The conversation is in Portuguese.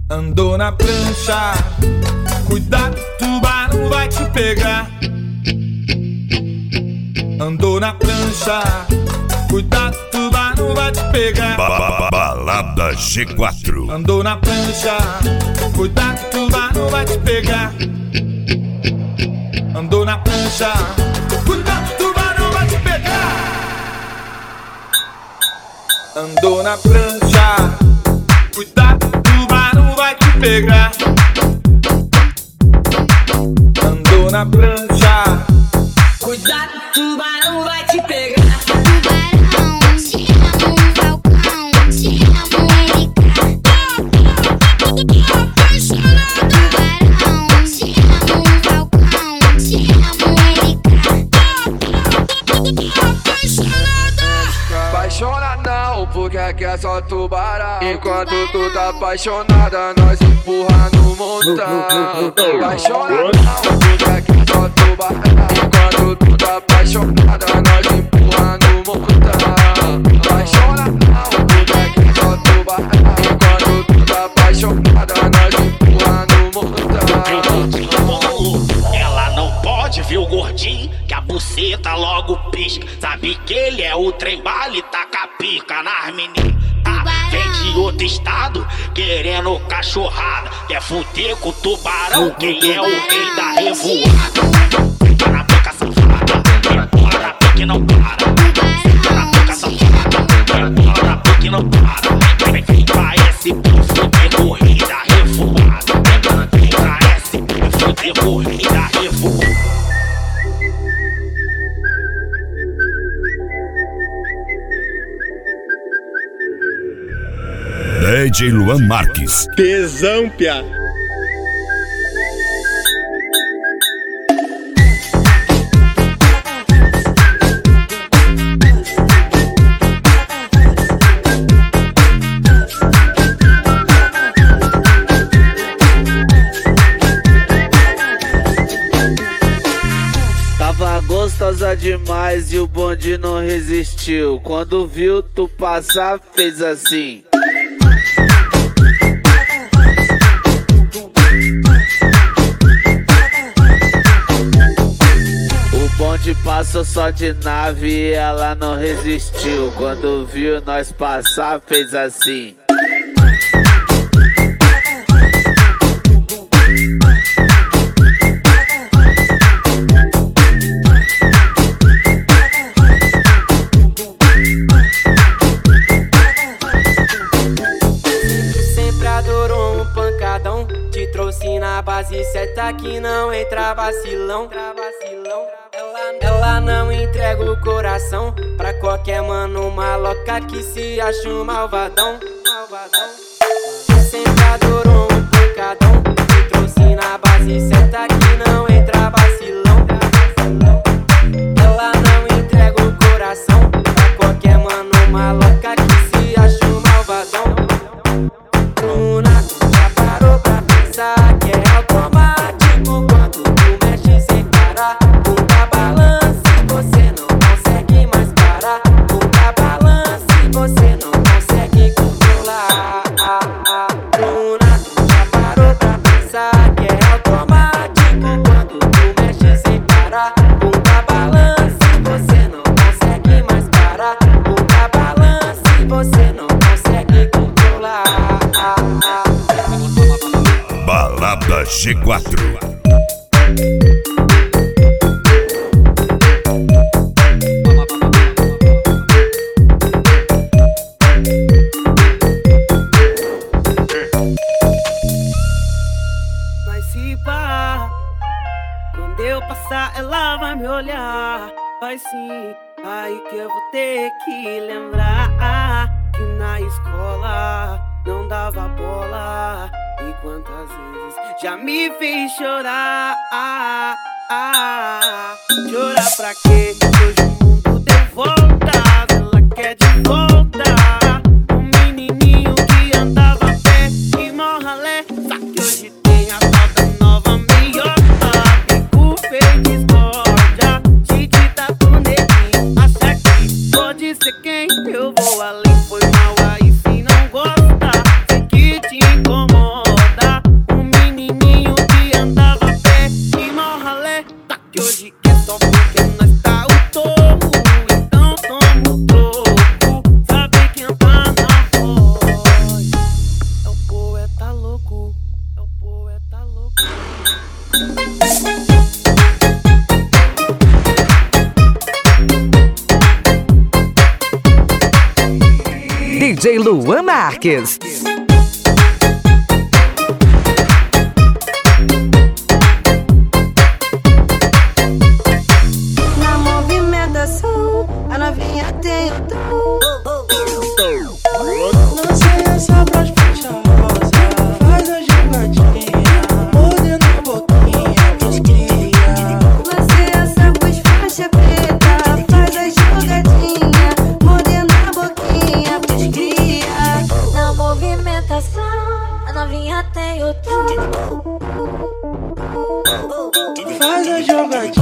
Andou na prancha, cuidado, tubarão vai te pegar. Andou na prancha, cuidado, tubarão vai te pegar. Balada G4. Andou na prancha, cuidado, tubarão vai te pegar. Andou na prancha, cuidado, tubarão vai te pegar. Andou na prancha, cuidado, tubarão vai te pegar. Andou na prancha, cuidado, tubarão vai te pegar. Tubarão, te amo, falcão, te amo, Erika. Tubarão, te amo, falcão, te amo, Erika. Apaixona não, porque aqui é só tubarão. Enquanto tu tá apaixonada, nós empurra no montão. Apaixona não, porque aqui é só tubarão. Enquanto tu tá apaixonada, nós empurra no montão. Apaixona não, porque aqui é só tubarão. Enquanto tu tá apaixonada, nós empurra no montão. Ela não pode ver o gordinho, que a buceta logo pisca. Sabe que ele é o trem bala e taca a pica nas meninas. Vem de outro estado, querendo cachorrada. Quer fuder com o tubarão, que ele é o rei da revoada. Fica na boca safada, embora na pique não para. Fica na boca safada, embora na pique não para. Vem pra SP, fuder corrida revoada. Vem pra SP, fuder corrida revoada. DJ Luan Marques. Tesão, piá. Tava gostosa demais e o bonde não resistiu. Quando viu tu passar, fez assim. O bonde passou só de nave e ela não resistiu. Quando viu nós passar, fez assim. Trouxe na base certa que não entra vacilão. Ela não entrega o coração pra qualquer mano maloca que se acha um malvadão. Sempre adorou um pancadão. Te trouxe na base certa que não entra vacilão. Ela não entrega o coração pra qualquer mano maloca que se acha um malvadão. Luna, já parou pra pensar que é automático quando tu mexe sem parar? Bunda balança e você não consegue mais parar. Bunda balança e você não consegue controlar. Luna, já parou pra pensar que é automático quando tu mexe sem parar? Bunda balança e você não consegue mais parar. Bunda balança e você não consegue controlar. Balada G4. Mas se pá, quando eu passar ela vai me olhar. Vai sim, aí que eu vou ter que lembrar que na escola não dava bola. E quantas vezes já me fez chorar. Chorar pra quê? Hoje o mundo deu voltas, ela quer de volta. Um menininho que andava a pé e mó ralé. Só que hoje tem a tal da nova meiota. Fico feio de discórdia, Titi tá pro neguinho. Acha que pode ser quem? Eu vou além, foi mal aí se não gosta. Sei que te incomoda. DJ Luan Marques. Na movimentação, a novinha tem o tom. Não sei essa voz puxarosa, faz a jogadinha, mordendo a boquinha pros cria. Você essa voz faixa preta, faz a jogadinha, mordendo a boquinha pros cria. Na movimentação, a novinha tem o tom. Faz a jogadinha.